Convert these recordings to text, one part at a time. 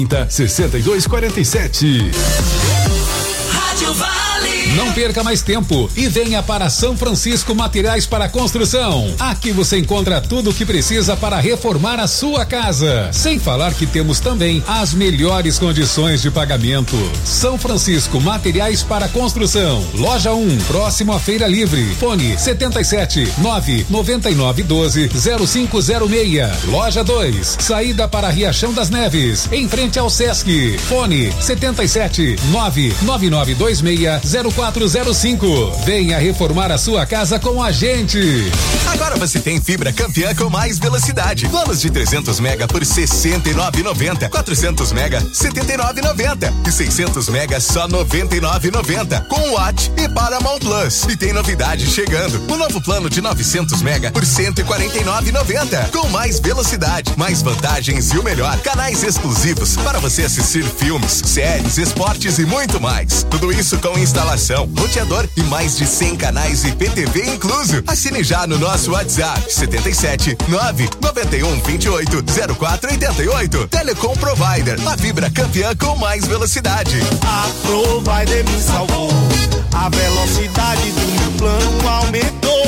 6247. Rádio Vale. Não perca mais tempo e venha para São Francisco Materiais para Construção. Aqui você encontra tudo o que precisa para reformar a sua casa. Sem falar que temos também as melhores condições de pagamento. São Francisco Materiais para Construção. Loja 1, próximo à Feira Livre. Fone 77 999 12 0506. Loja 2, saída para Riachão das Neves, em frente ao Sesc. Fone 77 999 26 0405. Venha reformar a sua casa com a gente. Agora você tem fibra Campeã com mais velocidade. Planos de 300 mega por R$ 69,90. 400 mega R$ 79,90 e 600 mega só R$ 99,90 com Watt e Paramount Plus. E tem novidade chegando. O novo plano de 900 mega por R$ 149,90 com mais velocidade, mais vantagens e o melhor, canais exclusivos para você assistir filmes, séries, esportes e muito mais. Tudo isso com instalação, roteador e mais de 100 canais IPTV incluso. Assine já no nosso WhatsApp 77 991 28 0488. Telecom Provider, a fibra campeã com mais velocidade. A Provider me salvou, a velocidade do meu plano aumentou.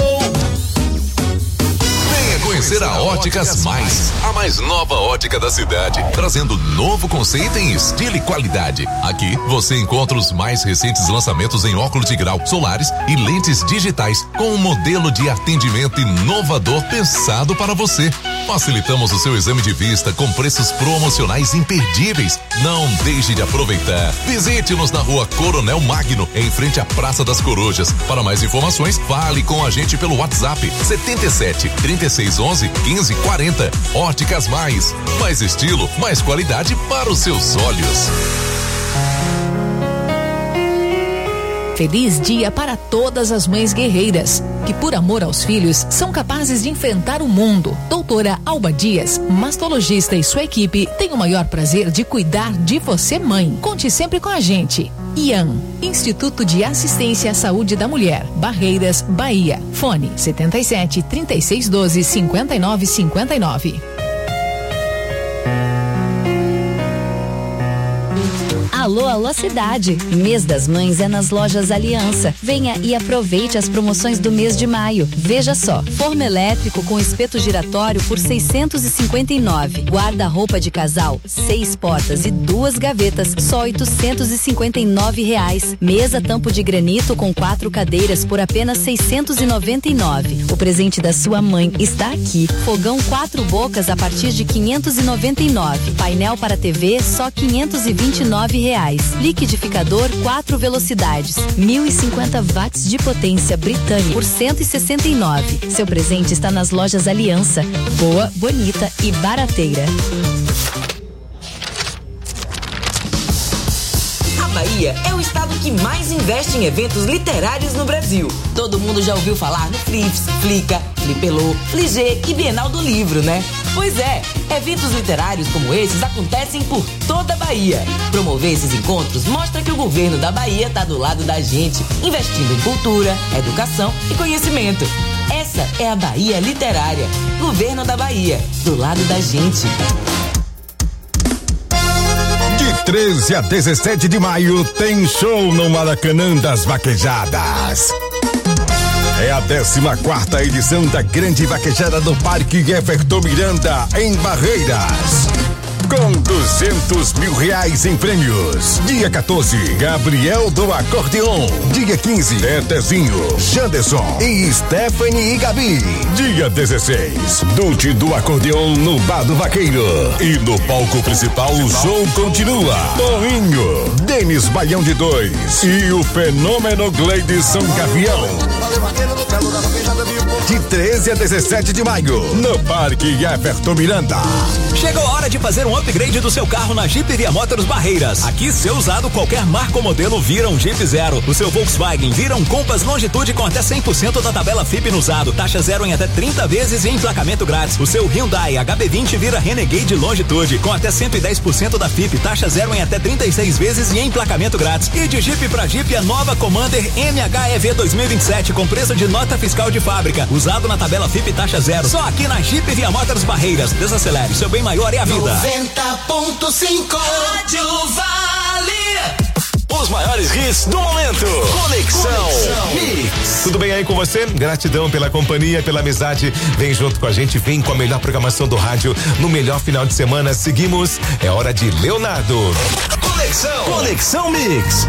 Conhecer a Óticas Mais, a mais nova ótica da cidade, trazendo novo conceito em estilo e qualidade. Aqui você encontra os mais recentes lançamentos em óculos de grau, solares e lentes digitais, com um modelo de atendimento inovador pensado para você. Facilitamos o seu exame de vista com preços promocionais imperdíveis. Não deixe de aproveitar. Visite-nos na Rua Coronel Magno, em frente à Praça das Corujas. Para mais informações, fale com a gente pelo WhatsApp 77 36 11 15 40. Óticas Mais estilo, mais qualidade para os seus olhos. Feliz dia para todas as mães guerreiras, que por amor aos filhos são capazes de enfrentar o mundo. Doutora Alba Dias, mastologista, e sua equipe têm o maior prazer de cuidar de você, mãe. Conte sempre com a gente. IAM, Instituto de Assistência à Saúde da Mulher, Barreiras, Bahia. Fone 77 36 12 59 59. Alô, alô cidade. Mês das Mães é nas lojas Aliança. Venha e aproveite as promoções do mês de maio. Veja só, forno elétrico com espeto giratório por 659. Guarda-roupa de casal, 6 portas e 2 gavetas, só R$859. Mesa tampo de granito com 4 cadeiras por apenas 699. O presente da sua mãe está aqui. Fogão 4 bocas a partir de 599. Painel para TV só R$529. Liquidificador 4 velocidades, 1050 watts de potência britânica por 169. Seu presente está nas lojas Aliança. Boa, bonita e barateira. A Bahia é o estado que mais investe em eventos literários no Brasil. Todo mundo já ouviu falar no Flips, Flica, Flipelô, Fligê e Bienal do Livro, né? Pois é, eventos literários como esses acontecem por toda a Bahia. Promover esses encontros mostra que o governo da Bahia está do lado da gente, investindo em cultura, educação e conhecimento. Essa é a Bahia Literária. Governo da Bahia, do lado da gente. De 13 a 17 de maio tem show no Maracanã das Vaquejadas. É a 14ª edição da Grande Vaquejada do Parque Everton Miranda, em Barreiras. Com R$200 mil em prêmios. Dia 14, Gabriel do Acordeon. Dia 15, Tetezinho, Janderson e Stephanie e Gabi. Dia 16, Dute do Acordeon no Bar do Vaqueiro. E no palco principal o show continua. Toninho, Denis Baião de 2 e o fenômeno Gleidson Gavião. De 13 a 17 de maio, no Parque Everton Miranda. Chegou a hora de fazer um upgrade do seu carro na Jeep Via Motors Barreiras. Aqui, seu usado, qualquer marca ou modelo vira um Jeep Zero. O seu Volkswagen vira um Compass Longitude com até 100% da tabela FIP no usado. Taxa zero em até 30 vezes e emplacamento grátis. O seu Hyundai HB20 vira Renegade Longitude com até 110% da FIP. Taxa zero em até 36 vezes e emplacamento grátis. E de Jeep pra Jeep, a nova Commander MHEV 2027 com preço de nota fiscal de fábrica. usado na tabela FIP taxa zero. Só aqui na Jeep Via Motors Barreiras. Desacelere, seu bem maior é a vida. 90.5 Rádio Vale. Os maiores hits do momento. Conexão Mix. Tudo bem aí com você? Gratidão pela companhia, pela amizade. Vem junto com a gente, vem com a melhor programação do rádio no melhor final de semana. Seguimos, é hora de Leonardo. Conexão Mix.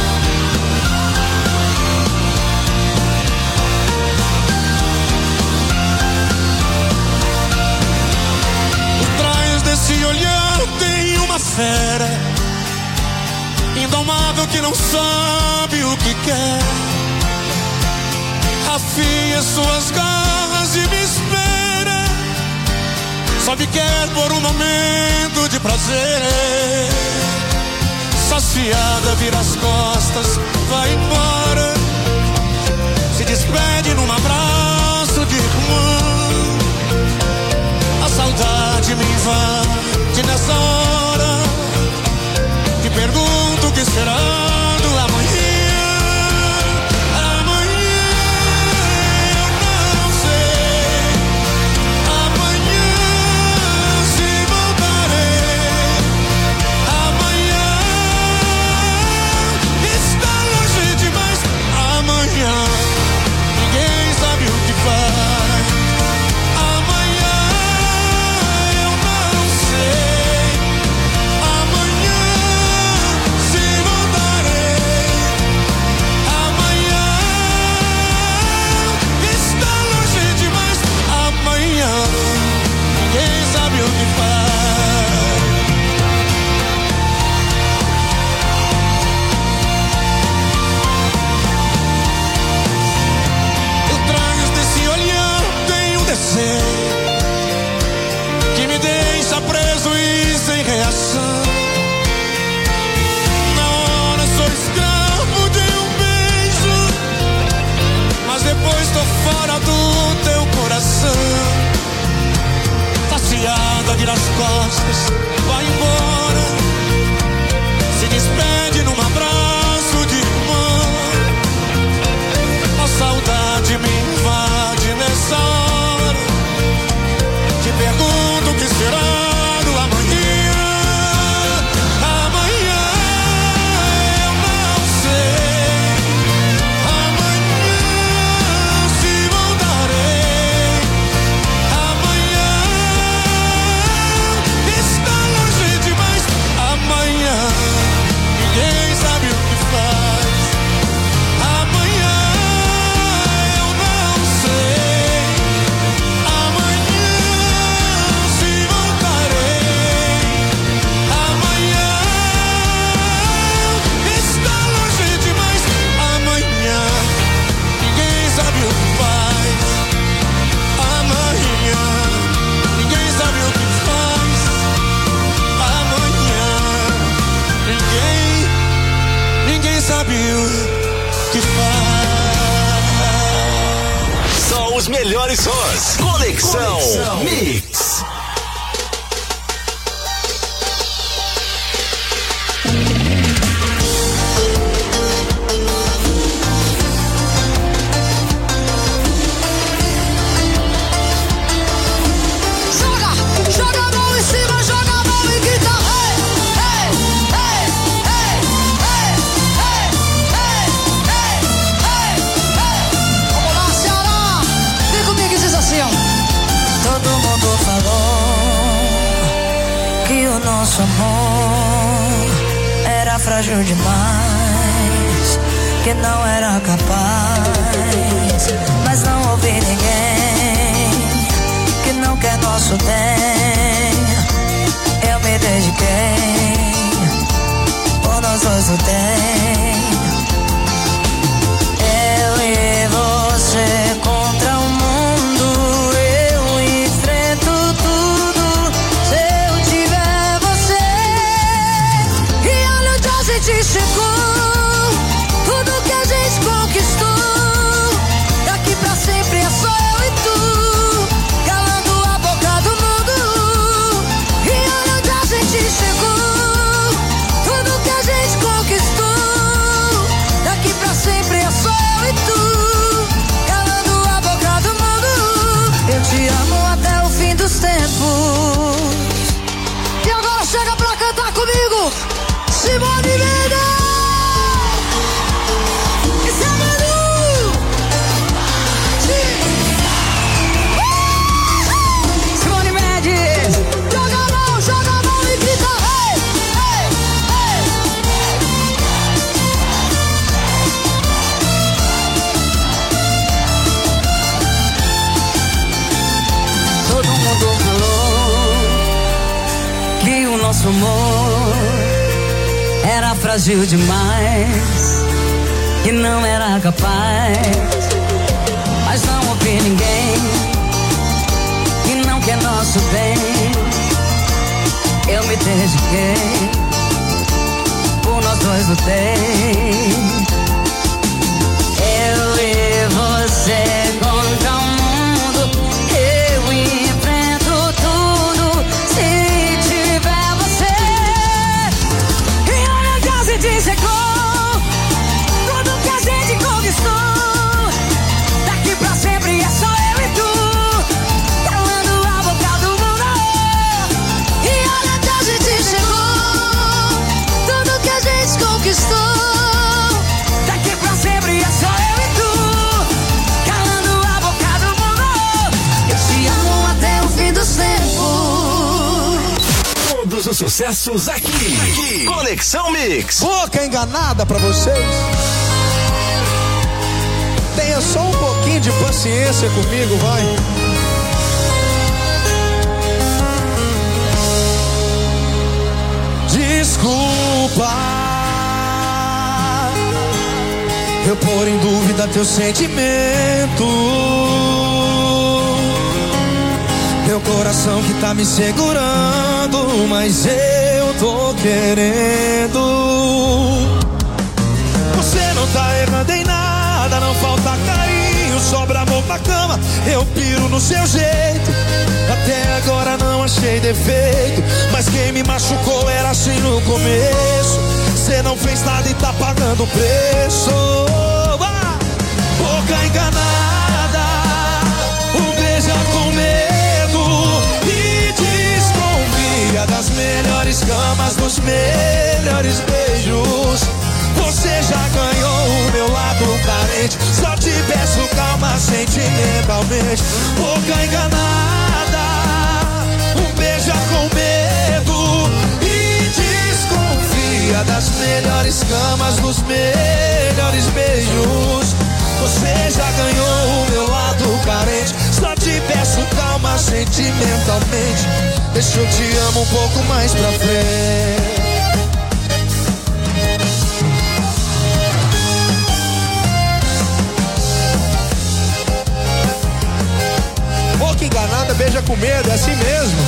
Por trás desse olhar tem uma fera indomável que não sabe o que quer. Afia suas garras e me espera. Só me quer por um momento de prazer. Saciada, vira as costas, vai embora. Se despede num abraço de irmã. A saudade me invade nessa hora. Te pergunto o que será do amanhã. Amanhã eu não sei. Amanhã se voltarei. Amanhã está longe demais. Amanhã ninguém sabe o que faz. Amanhã eu não sei. Ninguém sabe o que faz. Por trás desse olhar tem um desejo que me deixa preso e sem reação. Na hora sou escravo de um beijo, mas depois tô fora do teu coração. Saciada, vira as costas, vai embora. Se despede num abraço de irmã. A saudade me invade nessa hora. Te pergunto o que será do amanhã. Amanhã eu não sei. Amanhã se voltarei. Amanhã está longe demais. Amanhã ninguém sabe o que faz. Amanhã eu não sei. Amanhã se voltarei. Amanhã está longe demais. Amanhã ninguém sabe o que faz. Amanhã ninguém sabe o que faz. Amanhã ninguém sabe o que faz. Só os melhores sons. Conexão Mix. Joga a mão em cima, joga a mão e grita. Hey, hey, hey, hey, hey, hey, hey, hey, hey, hey. Vamos lá, Ceará. Vem comigo e diz assim, ó. Todo mundo falou que o nosso amor era frágil demais, que não era capaz, mas não houve ninguém que não quer nosso bem. Eu me dediquei, por nós dois lutei. Eu e você contra o mundo, eu enfrento tudo se eu tiver você. E olha onde a gente chegou, tudo que a gente conquistou. Daqui pra sempre é só eu e tu, calando a boca do mundo. E olha onde a gente chegou. amor era frágil demais e não era capaz, mas não ouvi ninguém que não quer nosso bem. Eu me dediquei, por nós dois lutei. Eu e você contra o mundo, eu enfrento tudo se tiver você. E olha que a gente chegou, tudo que a gente conquistou. Daqui pra sempre é só eu e tu, calando a boca do mundo. E olha que a gente chegou, tudo que a gente conquistou. Daqui pra sempre é só eu e tu, calando a boca do mundo. Eu te amo até o fim dos tempos. Todos os sucessos aqui. Conexão Mix. Boca enganada pra vocês. Tenha só um pouquinho de paciência comigo, vai. Desculpa eu pôr em dúvida teu sentimento. Meu coração que tá me segurando, mas eu tô querendo. Você não tá errando em nada, não falta carinho, sobra amor na cama, eu piro no seu jeito. Até agora não achei defeito, mas quem me machucou era assim no começo. Você não fez nada e tá pagando o preço. Boca enganada, beija com medo e desconfia das melhores camas, dos melhores beijos. Você já ganhou o meu lado carente, só te peço calma sentimentalmente. Boca enganada, beija com medo e desconfia das melhores camas, dos melhores beijos. Você já ganhou o meu lado carente, só te peço calma sentimentalmente. Deixa eu te amo um pouco mais pra frente. Boca enganada, beija com medo, é assim mesmo.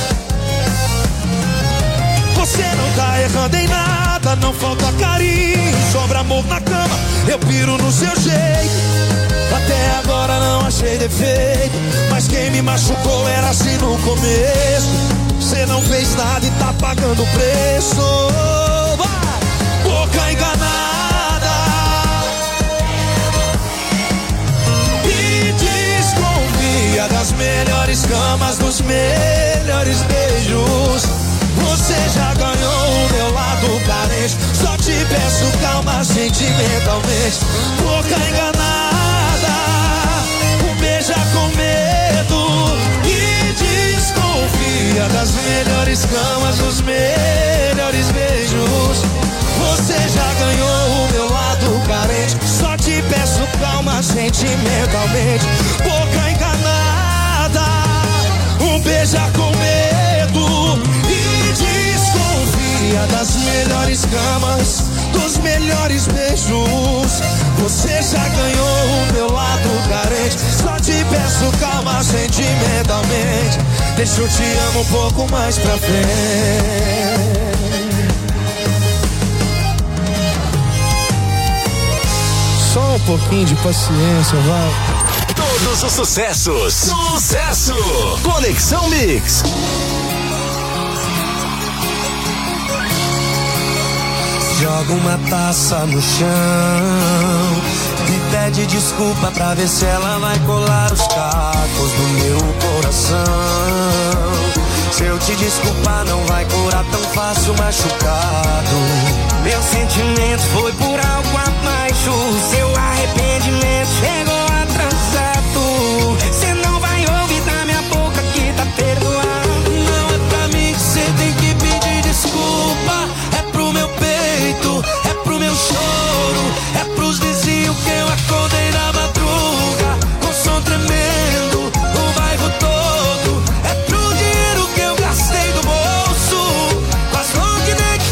Você não tá errando em nada, não falta carinho, sobra amor na cama, eu piro no seu jeito. Até agora não achei defeito, mas quem me machucou era assim no começo. Você não fez nada e tá pagando o preço. Boca enganada e desconfia das melhores camas, dos melhores beijos. Você já ganhou o meu lado carente, só te peço calma sentimentalmente. Boca enganada, beija com medo e desconfia das melhores camas, dos melhores beijos. Você já ganhou o meu lado carente, só te peço calma sentimentalmente. Boca enganada, beija com medo e desconfia das melhores camas, dos melhores beijos. Você já ganhou o meu lado carente, só te peço calma sentimentalmente. Deixa eu te amo um pouco mais pra frente. Só um pouquinho de paciência, vai. Todos os sucessos. Sucesso! Conexão Mix. Joga uma taça no chão e pede desculpa pra ver se ela vai colar os cacos do meu coração. Se eu te desculpar não vai curar tão fácil machucado. Meu sentimento foi por algo abaixo, seu arrependimento chegou atrasado. Cê não vai ouvir da minha boca que tá perdoado. Não é pra mim que cê tem que pedir desculpa, é pro meu peito, é pro meu choro, é pros vizinhos que eu acordei na madruga com som tremendo, o bairro todo, é pro dinheiro que eu gastei do bolso, com as long neck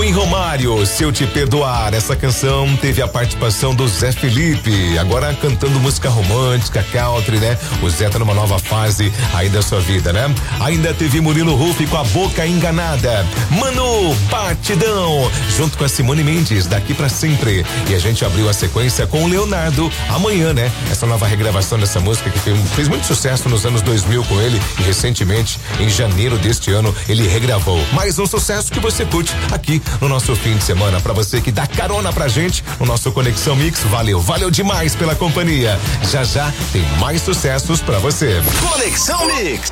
Rui Romário, Se Eu Te Perdoar. Essa canção teve a participação do Zé Felipe, agora cantando música romântica, country, né? O Zé tá numa nova fase aí da sua vida, né? Ainda teve Murilo Ruff com A Boca Enganada. Manu, Batidão, junto com a Simone Mendes, Daqui Pra Sempre. E a gente abriu a sequência com o Leonardo, Amanhã, né? Essa nova regravação dessa música que fez muito sucesso nos anos 2000 com ele e recentemente, em janeiro deste ano, ele regravou. Mais um sucesso que você curte aqui no nosso fim de semana. Pra você que dá carona pra gente no nosso Conexão Mix, valeu demais pela companhia. Já já tem mais sucessos pra você. Conexão Mix.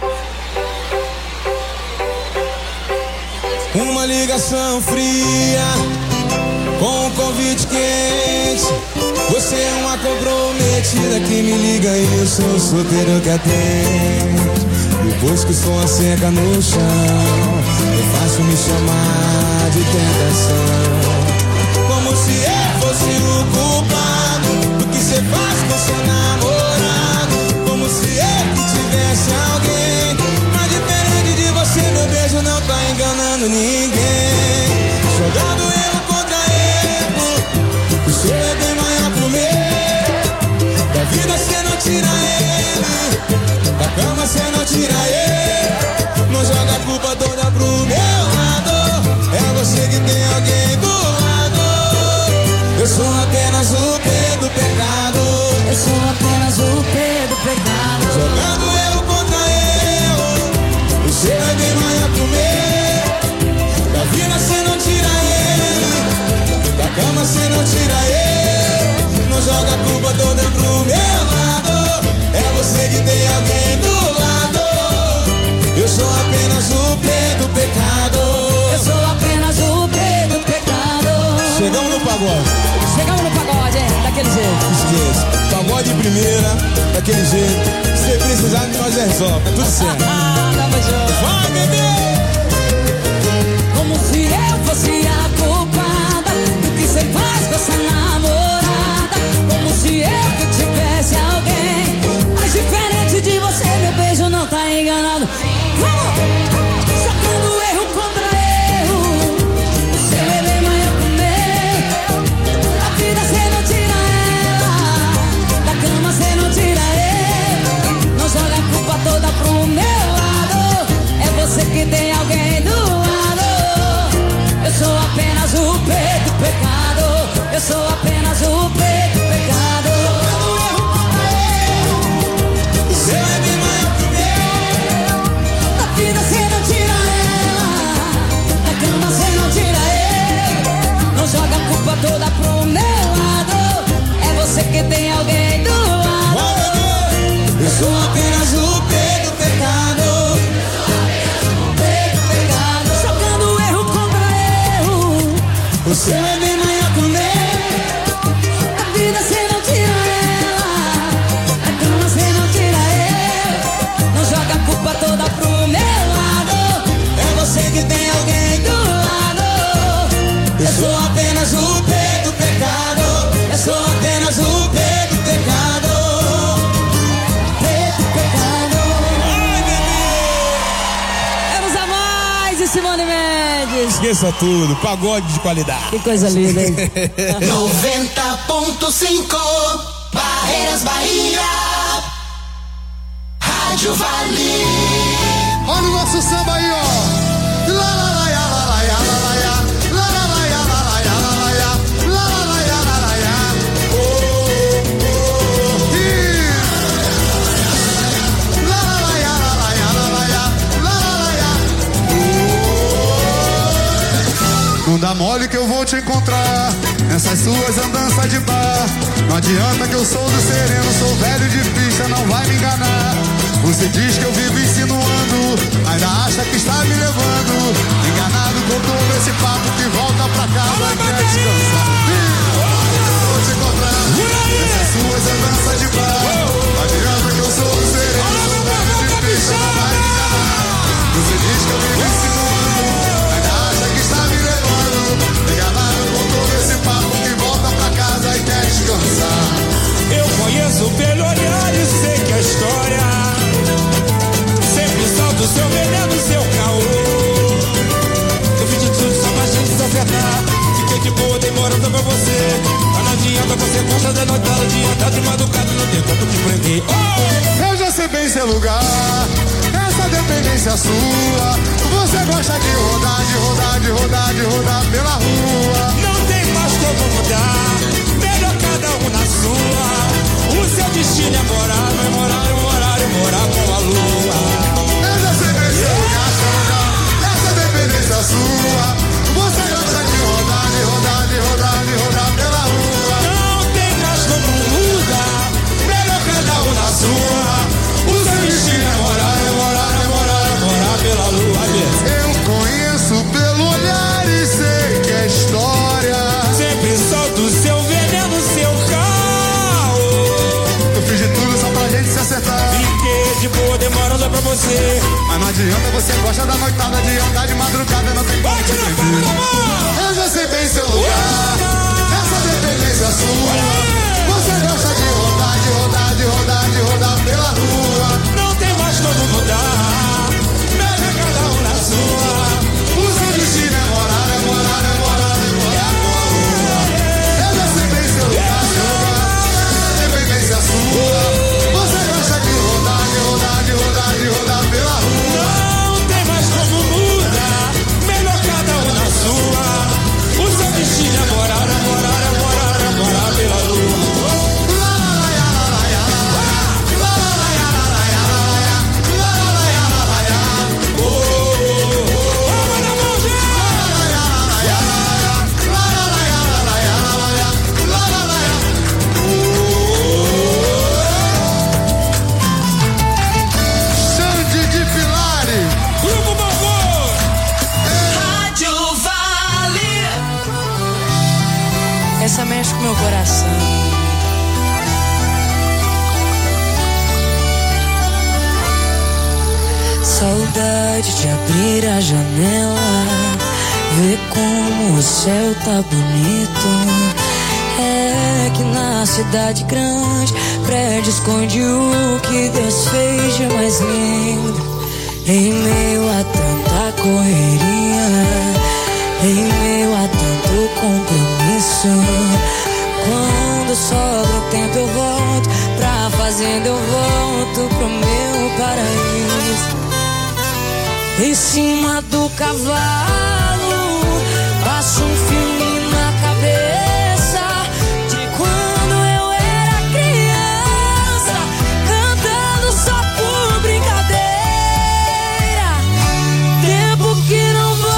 Uma ligação fria com um convite quente. Você é uma comprometida que me liga e eu sou solteiro que atende. Depois que o som seca no chão, é fácil me chamar de tentação. Como se eu fosse o culpado do que você faz com seu namorado. Como se eu que tivesse alguém. Mas diferente de você, meu beijo não tá enganando ninguém. Jogando erro contra erro, o seu é bem maior pro meu. Da vida cê não tira ele, da cama cê não tira ele. Não joga a culpa toda pro meu lado. É você que tem alguém do lado. Eu sou apenas o P do pecado. Eu sou apenas o P do pecado. Jogando erro contra erro, o seu é bem maior pro meu. Da vida cê não tira ele, da cama cê não tira ele. Não joga a culpa toda pro meu lado. É você que tem alguém do lado. Eu sou apenas o P do pecado. Eu sou apenas o P do pecado. Chegamos no pagode. Chegamos no pagode, daquele jeito. Esqueça. Pagode de primeira, daquele jeito. Se precisar de nós resolve, tá tudo certo. Tamo junto. Vai, bebê! Como se eu fosse a culpada do que você faz com essa namorada. Como se eu que tivesse alguém. Mas diferente de você, meu beijo não tá enganado. Vamos! Sacando erro contra erro, o seu é bem maior que o meu. Da vida cê não tira ela, da cama cê não tira ele. Não joga a culpa toda pro meu lado. É você que tem alguém do lado. Eu sou apenas o P do pecado. Eu sou apenas o P do pecado. Sacando erro contra erro, o seu é bem maior que o meu. Da vida cê não tira ela, da cama cê não tira ele. Não joga a culpa toda pro meu lado. É você que tem alguém do lado. Eu sou apenas o P do pecado. Jogando erro contra erro, o seu é bem maior que o meu. A vida cê não tira ela, a cama cê não tira ele. Não joga a culpa toda pro meu lado. É você que tem alguém do lado. Eu sou apenas o P do pecado. Eu sou apenas o P do pecado. P do pecado. Ai, bebê! Vamos a mais de Simone Mendes. Esqueça tudo, pagode de qualidade. Que coisa linda, hein? 90.5 Barreiras Bahia. Rádio Vale. Olha o nosso samba aí, ó. Lá, lá, lá, lá, lá, lá, lá, lá, lá, lá, lá, lá, lá, lá, lá, lá, lá, lá, lá, lá. Oh, oh, lá, lá, lá, lá, lá, lá, lá, lá, lá. Não dá mole que eu vou te encontrar nessas suas andanças de bar. Não adianta que eu sou do sereno, sou velho de pista, não vai me enganar. Você diz que eu vivo insinuando, ainda acha que está me levando. Enganado com todo esse papo que volta pra casa e quer descansar. Vou te encontrar nessas suas andanças de bar. Não adianta que eu sou do sereno, sou velho de pista, não vai me enganar. Você diz que eu vivo insinuando, ainda acha que está me levando. Enganado com todo esse papo que volta pra casa e quer descansar. Eu conheço pelo olhar e sei que a história seu lugar. Essa dependência sua. Você gosta de rodar, de rodar, de rodar, de rodar pela rua. Não tem mais como mudar, melhor cada um na sua. O seu destino é morar, não é morar, é morar, é morar com a lua. Essa sempre seu lugar, seu lugar. Essa dependência sua. Você gosta de rodar, de rodar, de rodar, de rodar pela rua. Não tem mais como mudar, melhor cada um na sua. O seu destino é morar, é morar, é morar, é morar pela lua. Eu conheço pelo olhar e sei que é história. Sempre solto o seu veneno, seu carro. Eu fiz de tudo só pra gente se acertar. Fiquei de boa demorando pra você. Mas não adianta, você gosta da noitada, de andar de madrugada, não tem como te prever. Eu já sei bem seu lugar. Essa dependência sua. Você gosta de rodar, de rodar, de rodar, de rodar pela rua. Não tem mais como mudar, melhor cada um na sua. O seu destino é morar, é morar, é morar, é morar com a lua. Eu já sei bem seu lugar, seu lugar. Essa dependência sua. Você gosta de rodar, de rodar, de rodar, de rodar pela rua. Não tem mais como mudar, melhor cada um na sua. O seu destino é morar, é morar, é morar, é morar pela lua. Essa mexe com meu coração. Saudade de abrir a janela, ver como o céu tá bonito. É que na cidade grande, prédio esconde o que Deus fez de mais lindo. Em meio a tanta correria, em meio a tanto compromisso, quando sobra o tempo eu volto pra fazenda, eu volto pro meu paraíso. Em cima do cavalo, passo um filme na cabeça de quando eu era criança, cantando só por brincadeira. Tempo que não volta.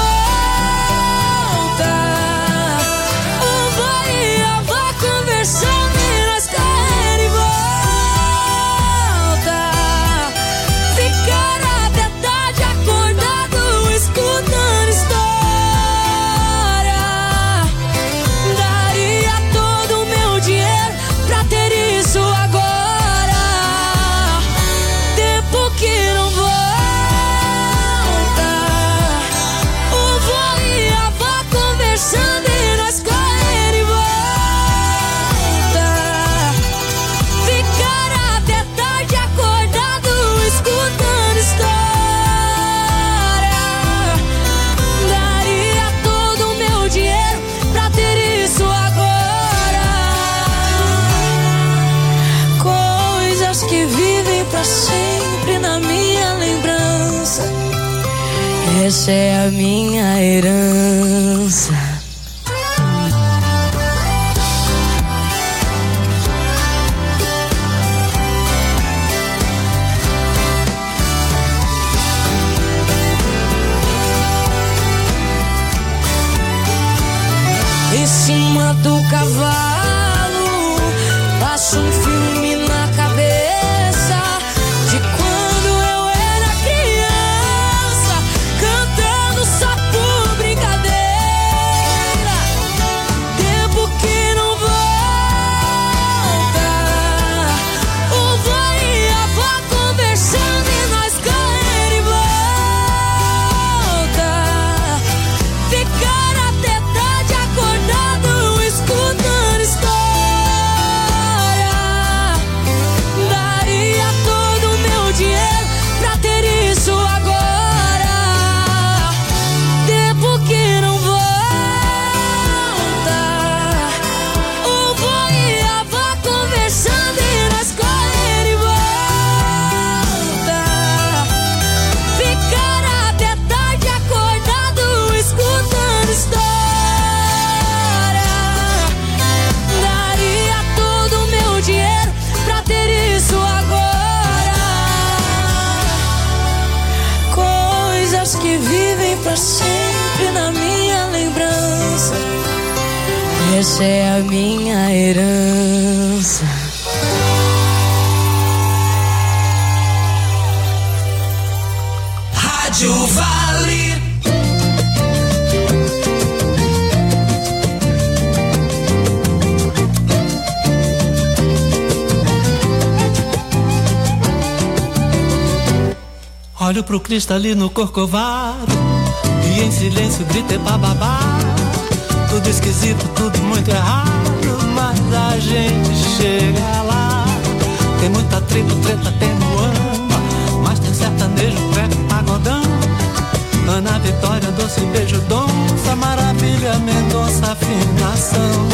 O vai e a avó conversando e nós quer e volta. Ficar até tarde acordado escutando história. Daria todo o meu dinheiro pra ter isso agora. Tempo que não volta. O vô e a avó conversando e nós correr e volta. Ficar até tarde acordado escutando história. Daria todo o meu dinheiro pra ter isso agora. Coisas que vivem pra sempre na minha lembrança. Essa é a minha herança. Em cima do cavalo, passo um filme na cabeça de quando eu era criança, cantando só por brincadeira. Tempo que não volta. O vô e a avó conversando e nós correr e volta. Ficar até tarde acordado escutando história. que vivem pra sempre na minha lembrança. Essa é a minha herança. Rádio Vale. Olho pro cristalino corcovado e em silêncio gritei pra babar. Tudo esquisito, tudo muito errado, mas a gente chega lá. Tem muita tribo, treta, tem muamba, mas tem sertanejo, treco, pagodão. Ana Vitória, doce beijo, donça, maravilha, Mendonça, afinação.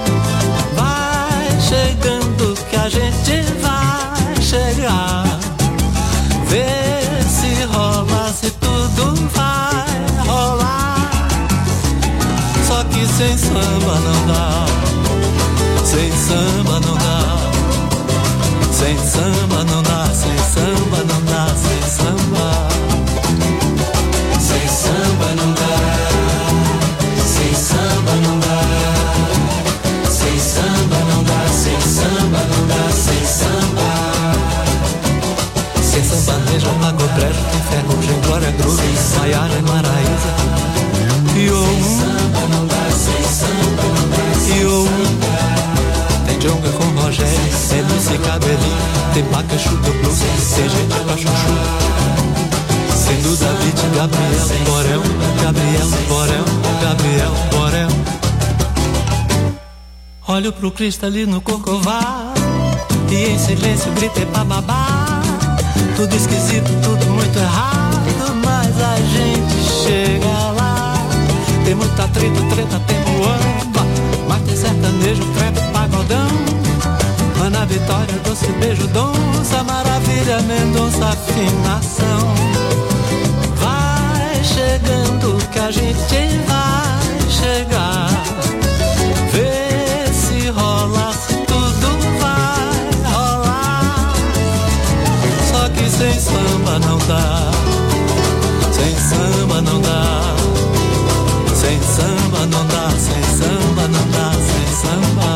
Vai chegando que a gente vai chegar. Vê se rola, se tudo vai rolar. Só que sem samba não dá. Sem samba não dá. Sem samba não dá. Sem samba não dá. Sem samba. Sem samba não dá. Sem samba não dá. Sem samba não dá. Sem samba não dá. Sem samba. Sem sertanejo, Mago Brejo, tem ferrugem, Glória Groove, Maiara e Maraísa. Sem samba não dá, sem samba não dá. Tem Djonga com Rogério, MC Cabelinho, tem Pacachu do Blues, tem gente pra chuchu. Tem do David, Gabriel, Borel, Gabriel, Borel, Gabriel, Borel. Olho pro cristalino corcovado e em silêncio gritei pra babar. Tudo esquisito, tudo muito errado, mas a gente chega lá. Tem muita treta, tem muamba, mas tem sertanejo, treco, pagodão. Ana Vitória, doce beijo, donça, maravilha, Mendonça, afinação. Vai chegando que a gente vai chegar. Vê se rola, se tudo vai rolar. Só que sem samba não dá. Sem samba não dá. Sem samba não dá. Sem samba não dá. Sem samba.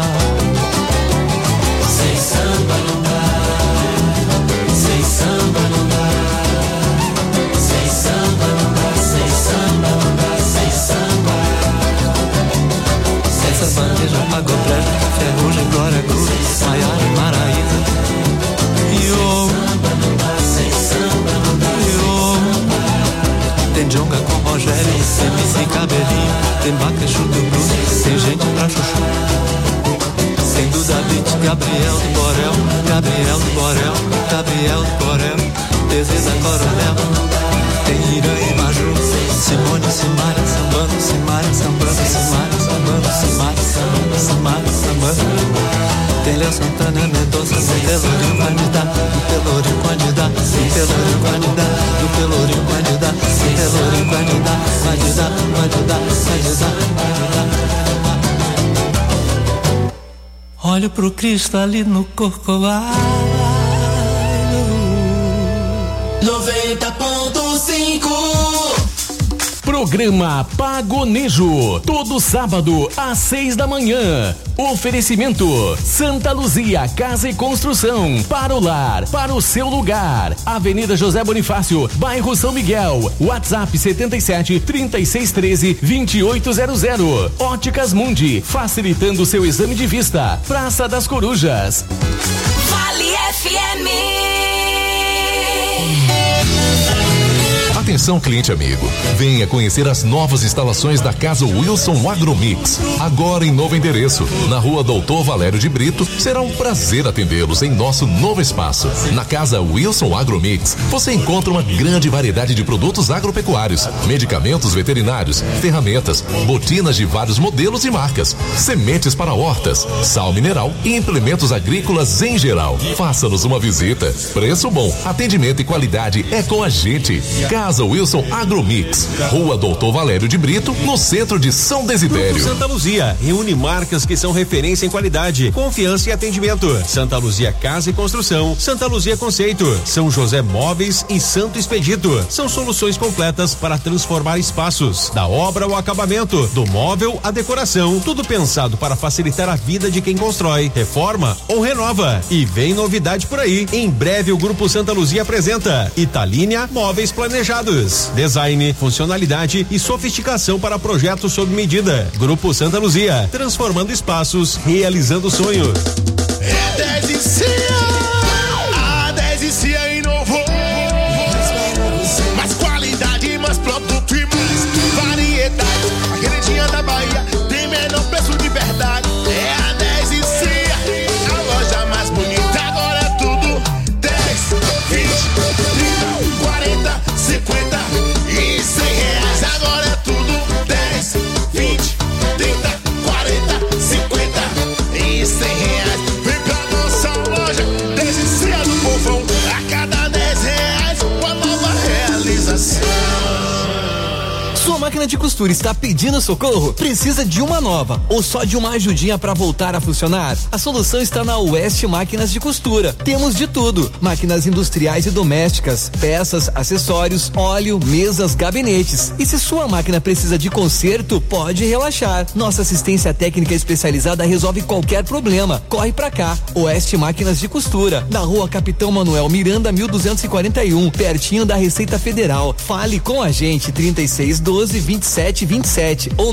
Sem samba não dá. Sem samba não dá. Sem samba não dá. Sem samba não dá. Sem samba. Sem sertanejo, Mago Brejo, ferrugem, Glória Groove, Maiara e Maraísa. Sem samba não dá. Tem Djonga com Rogério, MC Cabelinho, tem Bacachu do Blues, tem gente pra chuchu. Tem do David, Gabriel do Borel, Gabriel do Borel, Gabriel do Borel, Tezeza Coronel, tem Irã e Maju, Simone, Simária, sambando, Simária, sambando, Simária, sambando, Simária, sambando, Simária, sambando. Tem Léo Santana, Mendonça, no Pelourinho candidato, no Pelourinho candidato, no Pelourinho candidato, no Pelourinho candidato, no Pelourinho candidato, candidato, candidato, candidato. Olho pro Cristo ali no Corcovado. 90.5. Programa Pagonejo, todo sábado às 6 da manhã. Oferecimento Santa Luzia Casa e Construção, para o lar, para o seu lugar. Avenida José Bonifácio, bairro São Miguel. WhatsApp 77 3613 2800. Óticas Mundi, facilitando seu exame de vista. Praça das Corujas. Vale FM. Atenção, cliente amigo, venha conhecer as novas instalações da Casa Wilson Agromix, agora em novo endereço, na Rua Doutor Valério de Brito. Será um prazer atendê-los em nosso novo espaço. Na Casa Wilson Agromix, você encontra uma grande variedade de produtos agropecuários, medicamentos veterinários, ferramentas, botinas de vários modelos e marcas, sementes para hortas, sal mineral e implementos agrícolas em geral. Faça-nos uma visita. Preço bom, atendimento e qualidade é com a gente. Casa Casa Wilson Agromix, Rua Doutor Valério de Brito, no centro de São Desidério. Grupo Santa Luzia reúne marcas que são referência em qualidade, confiança e atendimento. Santa Luzia Casa e Construção, Santa Luzia Conceito, São José Móveis e Santo Expedito. São soluções completas para transformar espaços, da obra ao acabamento, do móvel à decoração, tudo pensado para facilitar a vida de quem constrói, reforma ou renova. E vem novidade por aí. Em breve o Grupo Santa Luzia apresenta Italínia Móveis Planejados. Design, funcionalidade e sofisticação para projetos sob medida. Grupo Santa Luzia, transformando espaços, realizando sonhos. É 10 e Cia, a 10 e Cia inovou. Mais qualidade, mais produto e mais variedade. A queridinha da Bahia tem menor preço de verdade. É a 10 e Cia, a loja mais bonita. Agora é tudo 10, 20, 30, 40, 50 e 100 reais. Agora é tudo 10, 20, 30, 40, 50 e 100 reais. Vem pra nossa loja, 10 e Cia do povão. A cada 10 reais, uma nova realização. Sua máquina de costura está pedindo socorro? Precisa de uma nova ou só de uma ajudinha para voltar a funcionar? A solução está na West Máquinas de Costura. Temos de tudo: máquinas industriais e domésticas, peças, acessórios, óleo, mesas, gabinetes. E se sua máquina precisa de conserto, pode relaxar. Nossa assistência técnica especializada resolve qualquer problema. Corre pra cá. West Máquinas de Costura, na Rua Capitão Manuel Miranda 1241, pertinho da Receita Federal. Fale com a gente, 3612-2727 ou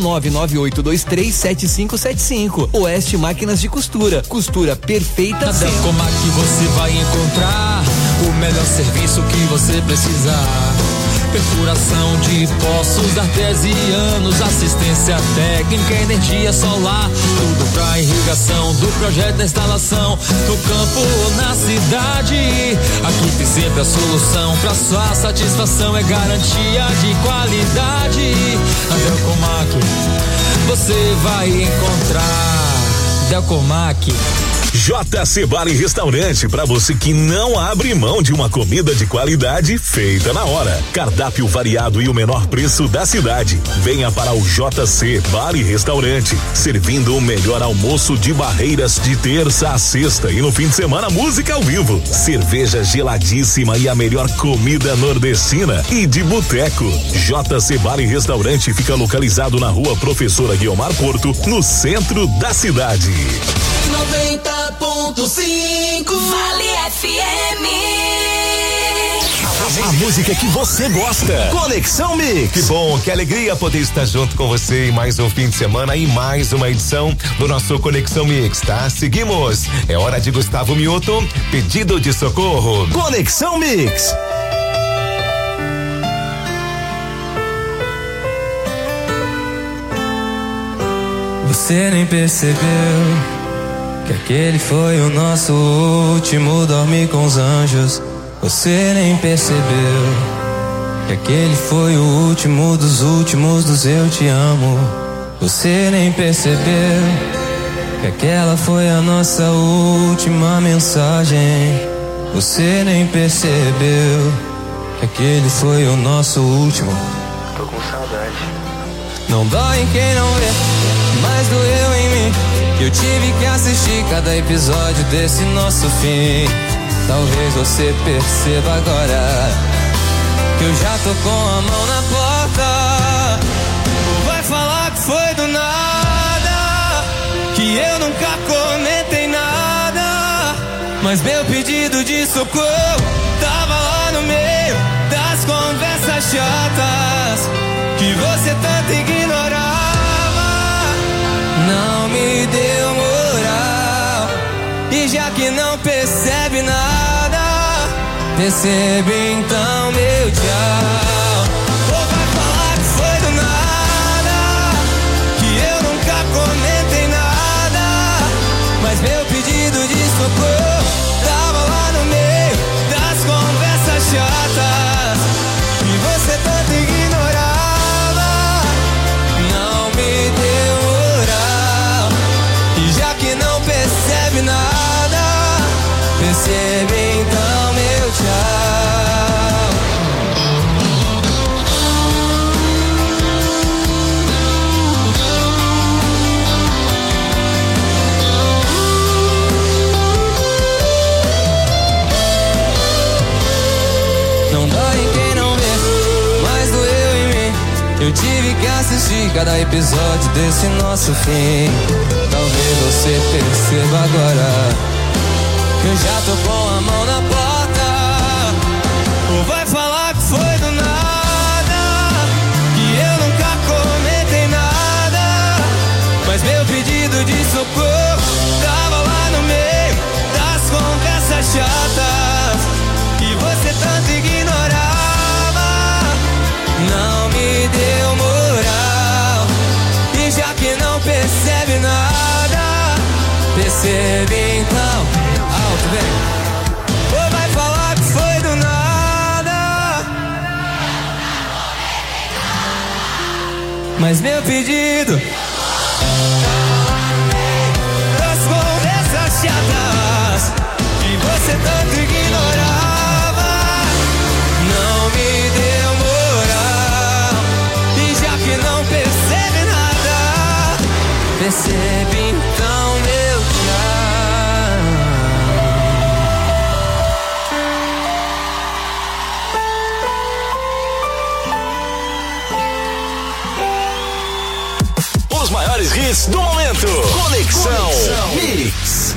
998237575. Oeste Máquinas de Costura. Costura perfeita. Na Delcomac você vai encontrar o melhor serviço que você precisar. Perfuração de poços artesianos, assistência técnica, energia solar, tudo pra irrigação, do projeto da instalação, no campo ou na cidade. Aqui tem sempre a solução, pra sua satisfação é garantia de qualidade. Na Delcomac você vai encontrar. Delcomac. JC Bar e Restaurante, para você que não abre mão de uma comida de qualidade feita na hora. Cardápio variado e o menor preço da cidade. Venha para o JC Bar e Restaurante, servindo o melhor almoço de Barreiras de terça a sexta e no fim de semana música ao vivo, cerveja geladíssima e a melhor comida nordestina e de boteco. JC Bar e Restaurante fica localizado na Rua Professora Guiomar Porto, no centro da cidade. 90.5 Vale FM. A música que você gosta. Conexão Mix. Que bom, que alegria poder estar junto com você em mais um fim de semana e mais uma edição do nosso Conexão Mix, tá? Seguimos. É hora de Gustavo Mioto, pedido de socorro. Conexão Mix. Você nem percebeu que aquele foi o nosso último dormir com os anjos. Você nem percebeu que aquele foi o último dos eu te amo. Você nem percebeu que aquela foi a nossa última mensagem. Você nem percebeu que aquele foi o nosso último. Tô com saudade. Não dói em quem não vê, mas doeu em mim. Eu tive que assistir cada episódio desse nosso fim. Talvez você perceba agora que eu já tô com a mão na porta. Ou vai falar que foi do nada, que eu nunca comentei nada. Mas meu pedido de socorro tava lá no meio das conversas chatas que você tanto ignorava. Não me deu moral, e já que não percebe nada, percebe então meu tchau. Ou vai falar que foi do nada, que eu nunca comentei nada. Mas meu pedido de socorro tava lá no meio das conversas chatas que você tanto ignorava. Não me deu moral, e já que não percebe nada, percebe então meu tchau. Eu tive que assistir cada episódio desse nosso fim. Talvez você perceba agora que eu já tô com a mão na porta. Ou vai falar que foi do nada, que eu nunca comentei nada, mas meu pedido de socorro tava lá no meio das conversas chatas que você tanto ignorava. Não me deu moral, e já que não percebe nada, percebe então. Alto, vem. Ou vai falar que foi do nada, mas meu pedido das conversas chatas que você tanto ignorava não me deu moral, e já que não percebe nada, percebe então meu Os maiores hits do momento. Conexão Mix.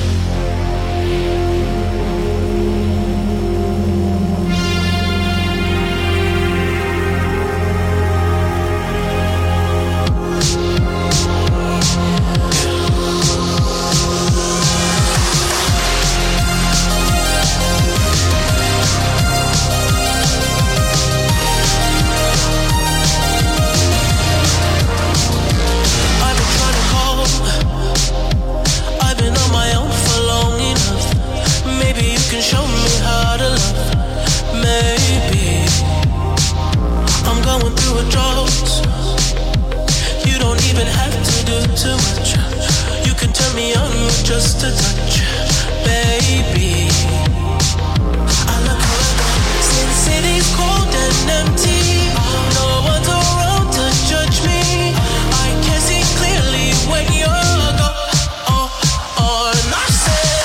Show me how to love. Maybe I'm going through a drought. You don't even have to do too much. You can turn me on with just a touch, baby. I look around, since city's cold and empty, no one's around to judge me. I can see clearly when you're gone. And I said,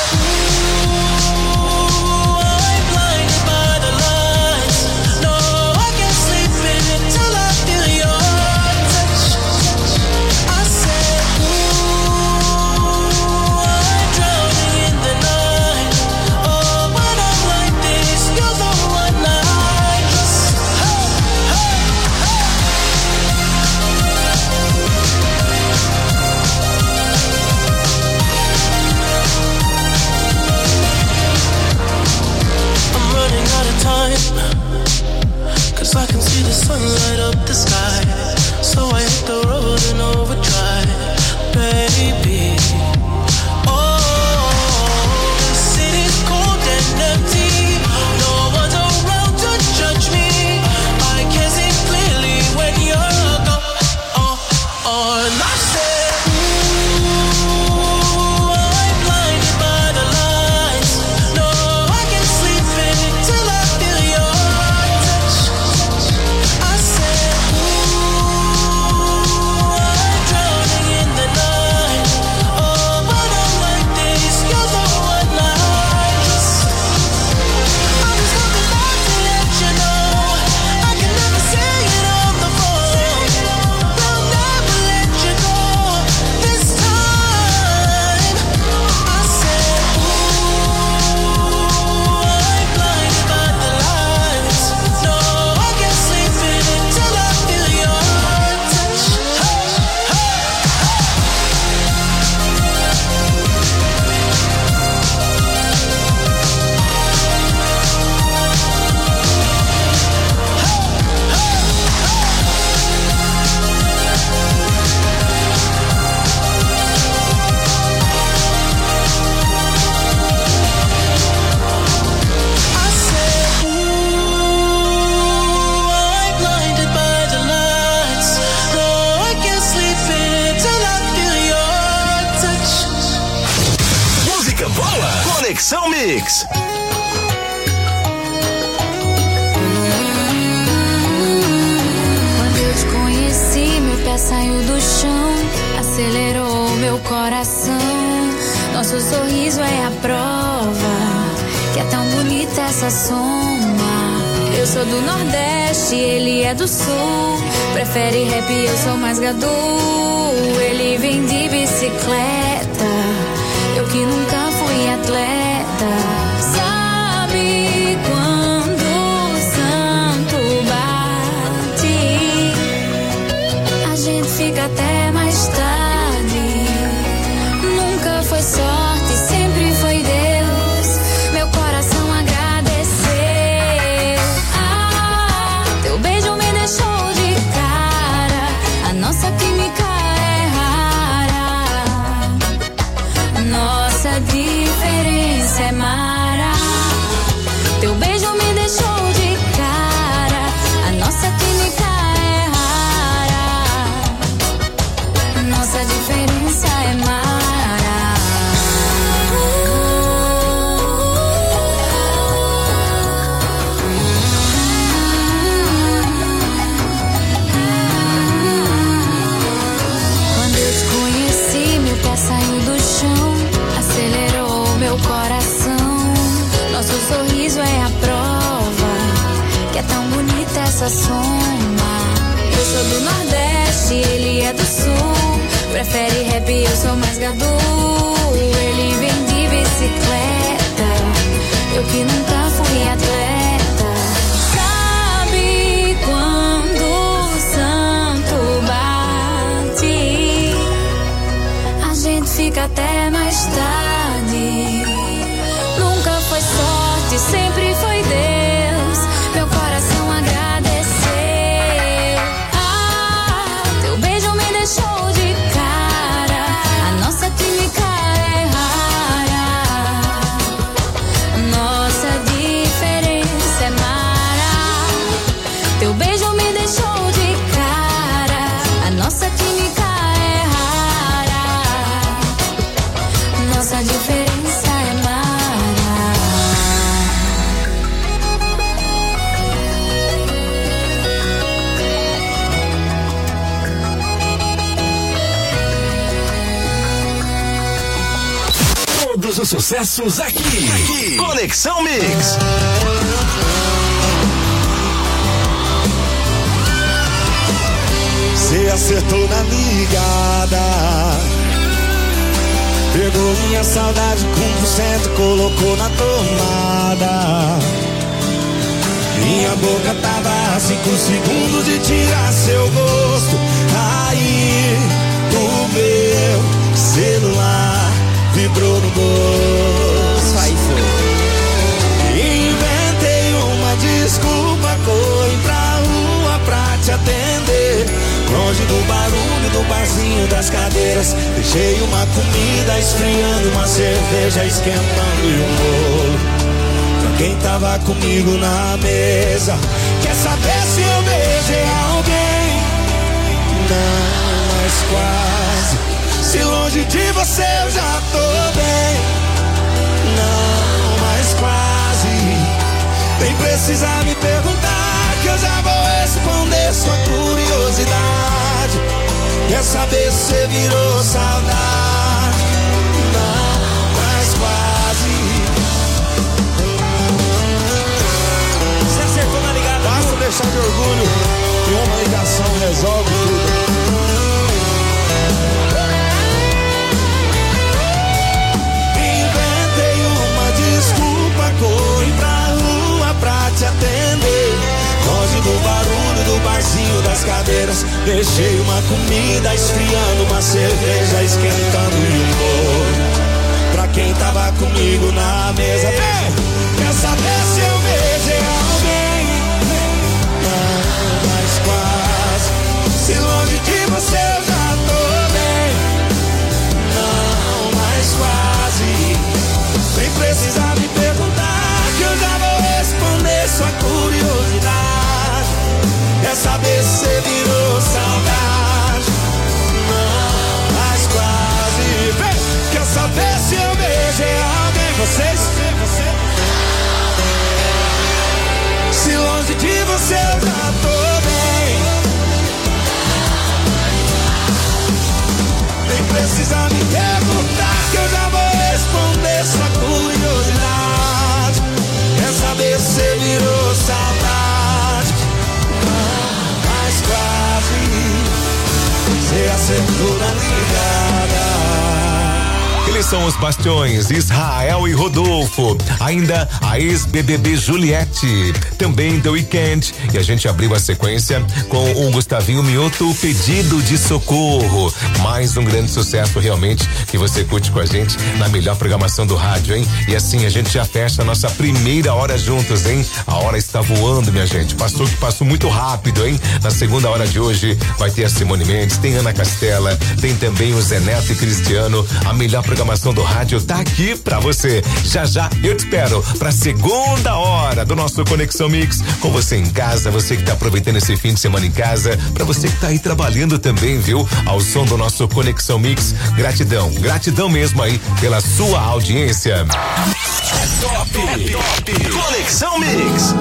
cause I can see the sun light up the sky. So I hit the road in overdrive, baby. Oh, the city's cold and empty, no one's around to judge me. I can see clearly when you're gone. And I said, ooh, I'm blinded by the lights. No, I can't sleep until I feel your touch. I said, ooh, I'm drowning in the night. Oh, when I'm like this, you're the one I just. I'm just coming back to let you know I can never say it on the phone. I'll never let you go this time. I said, ooh, I'm blinded by the lights. No, I can't sleep until I feel your touch. I said, ooh, I'm blinded by the lights. No, I can't sleep until I feel your touch. Música boa. Conexão Mix. Quando eu te conheci, meu pé saiu do chão, acelerou meu coração. Nosso sorriso é a prova que é tão bonita essa soma. Eu sou do Nordeste, ele é do Sul. Prefere rap, eu sou mais gadu. Ele vem de bicicleta, eu que nunca fui atleta. Sabe quando o santo bate, a gente fica até mais tarde. Nunca foi sorte, sempre foi Deus. Meu coração agradeceu. Ah, teu beijo me deixou de cara. A nossa química é rara. Nossa diferença é mara. Teu beijo me deixou de cara. A nossa química é rara. Nossa diferença é mara. Quando eu te conheci, meu pé saiu do chão, acelerou meu coração. Nosso sorriso é a prova que é tão bonita essa soma. Eu sou do Nordeste, ele é do Sul. Prefere rap, eu sou mais gadu. Ele vem de bicicleta, eu que nunca fui atleta. Sabe quando o santo bate, a gente fica até mais tarde. Nunca foi sorte, sempre foi Deus. Meu coração agradeceu. Ah, teu beijo me deixou de cara. A nossa química é rara. Nossa diferença é mara. Teu beijo me deixou de cara. A nossa química é rara. Nossa diferença é mara. Todos os sucessos aqui. Conexão Mix. Cê acertou na ligada, pegou minha saudade com 100%, colocou na tomada. Minha boca tava a 5 segundos de tirar seu gosto. Aí o meu celular vibrou no bolso. Aí foi. Inventei uma desculpa, corri pra rua pra te atender. Longe do barulho do barzinho das cadeiras, deixei uma comida esfriando, uma cerveja esquentando e um bolo pra quem tava comigo na mesa. Quer saber se eu beijei alguém? Não, mas quase. Se longe de você eu já tô bem. Não, mas quase. Nem precisa me perguntar que eu já vou responder sua curiosidade. Quer saber se você virou saudade? Não, mas quase. Você acertou na ligada. Basta deixar de orgulho que uma ligação resolve tudo. Inventei uma desculpa, corri pra rua pra te atender. Longe do barulho do barzinho das cadeiras, deixei uma comida esfriando, uma cerveja esquentando e um bolo pra quem tava comigo na mesa. Vem! Quer saber se eu beijei alguém? Não, mas quase. Se longe de você eu já tô bem. Não, mas quase. Nem precisa me perguntar que eu já vou responder sua curiosidade. Quer saber se você virou saudade? Não, mas quase. Vem! Quer saber se eu beijei alguém? Vocês? ternura ligada. Eles são os Bastiões, Israel e Rodolfo. Ainda a ex-BBB Juliette. Também The Weeknd. E a gente abriu a sequência com o Gustavinho Mioto, Pedido de Socorro. Mais um grande sucesso realmente que você curte com a gente na melhor programação do rádio, hein? E assim a gente já fecha a nossa primeira hora juntos, hein? A hora está voando, minha gente. Passou muito rápido, hein? Na segunda hora de hoje vai ter a Simone Mendes, tem Ana Castela, tem também o Zé Neto e Cristiano. A melhor programação do rádio tá aqui pra você. Já eu te espero pra segunda hora do nosso Conexão Mix, com você em casa, você que tá aproveitando esse fim de semana em casa, pra você que tá aí trabalhando também, viu? Ao som do nosso Conexão Mix. Gratidão mesmo aí pela sua audiência. Top. Conexão Mix.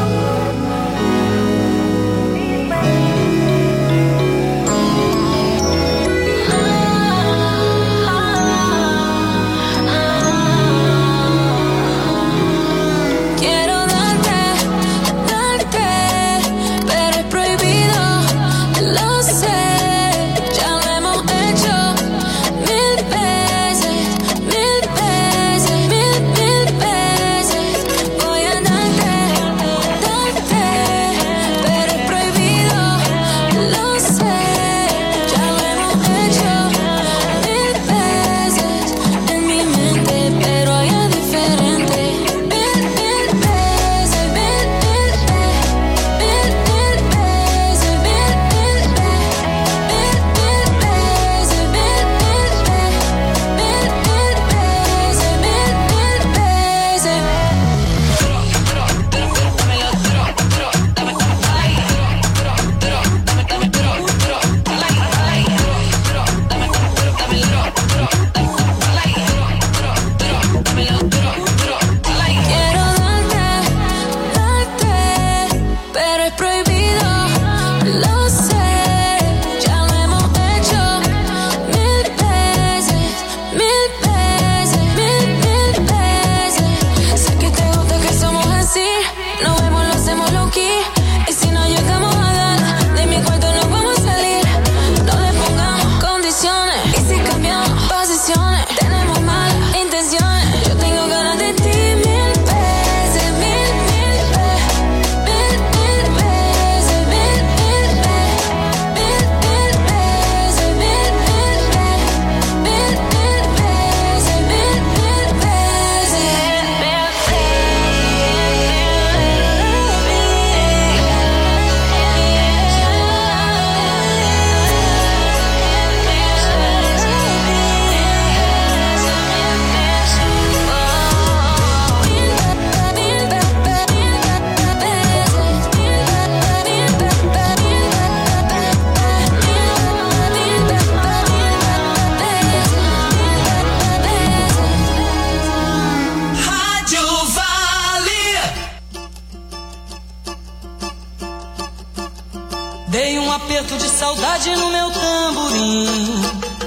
Dei um aperto de saudade no meu tamborim.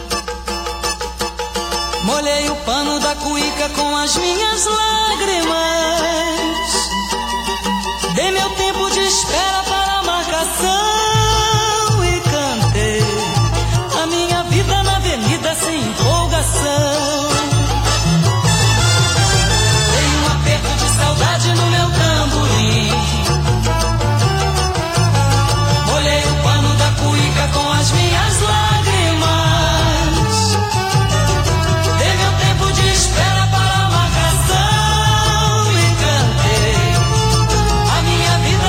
Molhei o pano da cuíca com as minhas lágrimas. Dei meu tempo de espera para a marcação e cantei a minha vida na avenida sem empolgação. Dei um aperto de saudade no meu tamborim. Molhei o pano da cuíca com as minhas lágrimas. Dei meu tempo de espera para a marcação e cantei a minha vida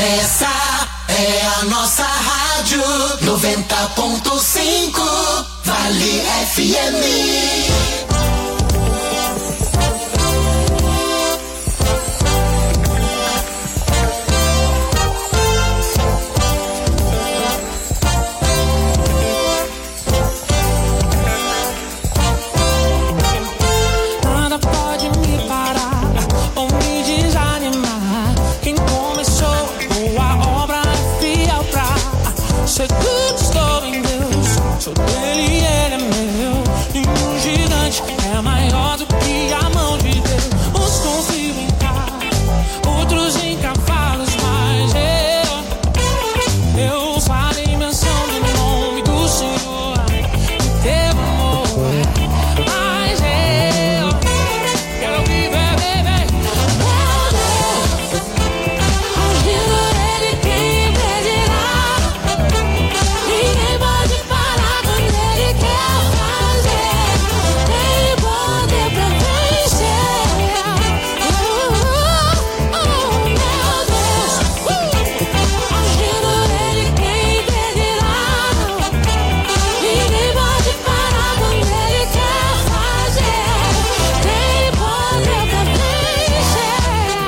Essa é a nossa rádio 90.5 Vale FM. Seguro estou em Deus, sou dele e ele é meu. E um gigante é maior do que a mão de Deus. Uns confiam em carro, outros em cavalos, mas eu falo em menção do nome do Senhor, teu amor. Mas eu quero viver, baby. Agindo ele, quem impedirá? Ninguém pode parar quando ele quer fazer. Tem poder pra vencer. Meu Deus. Agindo ele, quem impedirá? Ninguém pode parar quando ele quer fazer. Tem poder pra vencer.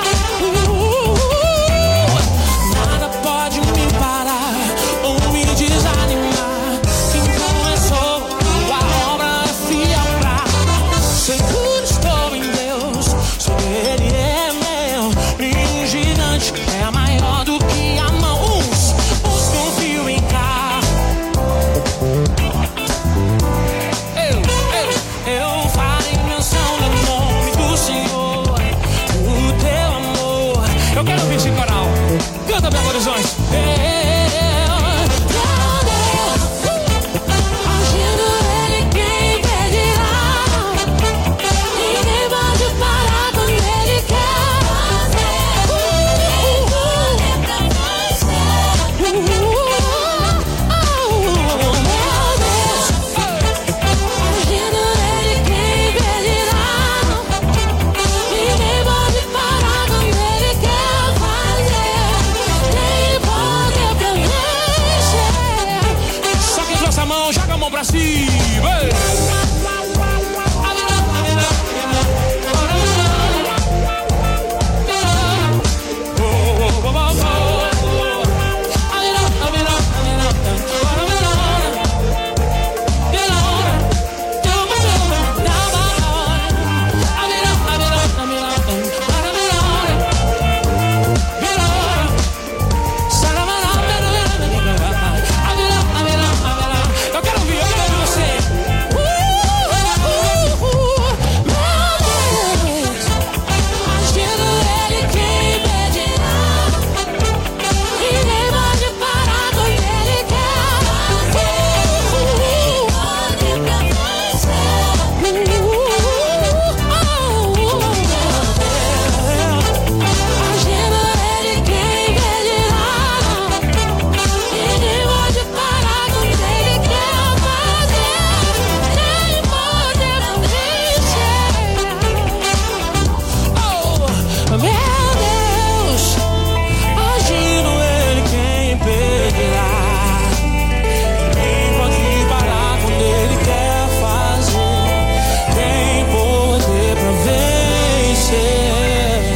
Nada pode me parar ou me desanimar. Quem começou a obra é fiel pra. Seguro estou em Deus, sou dele e é meu. Nenhum gigante é maior do que a mão. Uns confiam em carro. Eu falo em menção no nome do Senhor, do teu amor. Eu quero ouvir esse coral. Canta, Belo Horizonte. Agindo ele, quem impedirá? Ninguém pode parar quando ele quer fazer. Meu Deus. Agindo ele, quem impedirá? Ninguém pode parar quando ele quer fazer. Tem poder pra vencer. Só quem trouxe a mão, joga a mão pra cima. Eu quero ouvir você. Agindo ele, quem impedirá? Ninguém pode parar quando ele quer fazer. Poder pra vencer. Agindo ele, quem impedirá? Ninguém pode parar quando ele quer fazer. Tem poder pra vencer. Oh, meu Deus. Agindo ele, quem impedirá? Ninguém pode parar quando ele quer fazer. Tem poder pra vencer.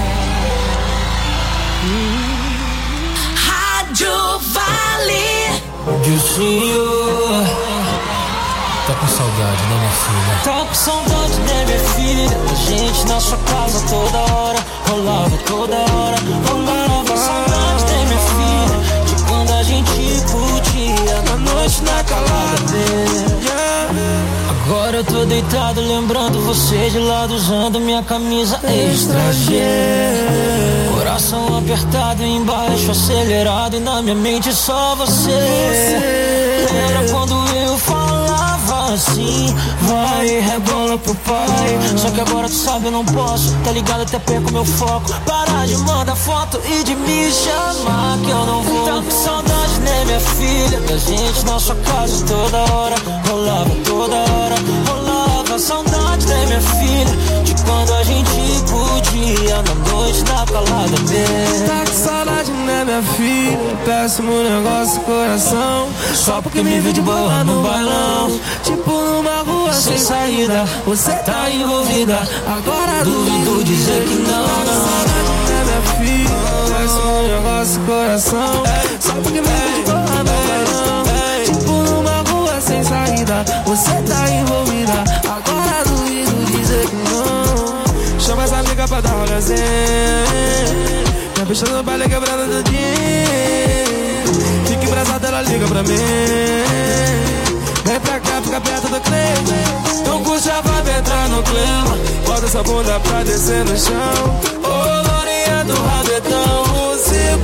Rádio Vale. De Senhor. Tá com saudade, né, minha filha? Tá com saudade, né, minha filha? A gente na sua casa toda hora. Rolava toda hora. Rolava saudade, né, minha filha? De quando a gente curtia na noite na calada dele. Agora eu tô deitado lembrando você de lado, usando minha camisa extra G. Coração apertado embaixo, acelerado, e na minha mente só você. Lembra quando eu falava assim, vai, rebola pro pai. Só que agora tu sabe, eu não posso, tá ligado, até perco meu foco. Para de mandar foto e de me chamar que eu não vou. Tá com saudade, né, minha filha? Da gente na sua casa toda hora. Rolava toda hora, rolava saudade, né, minha filha? De quando a gente podia na noite da calada dele. Tá com saudade, minha filha, péssimo negócio, coração. Só porque me viu de boa no bailão. Tipo numa rua sem saída, você tá envolvida. Agora duvido dizer que não. É minha filha, péssimo negócio, coração. Só porque me viu de boa no bailão. Tipo numa rua sem saída, você tá envolvida. Agora duvido dizer que não. Chama essa amiga pra dar um rolezinho. Minha bicha no baile quebrando tudinho. Fica embrasada, ela liga pra mim. Vem pra cá, fica perto do clima. Não curte a vibe, entrar no clima. Bota essa bunda pra descer no chão. Ô, lourinha do rabetão, você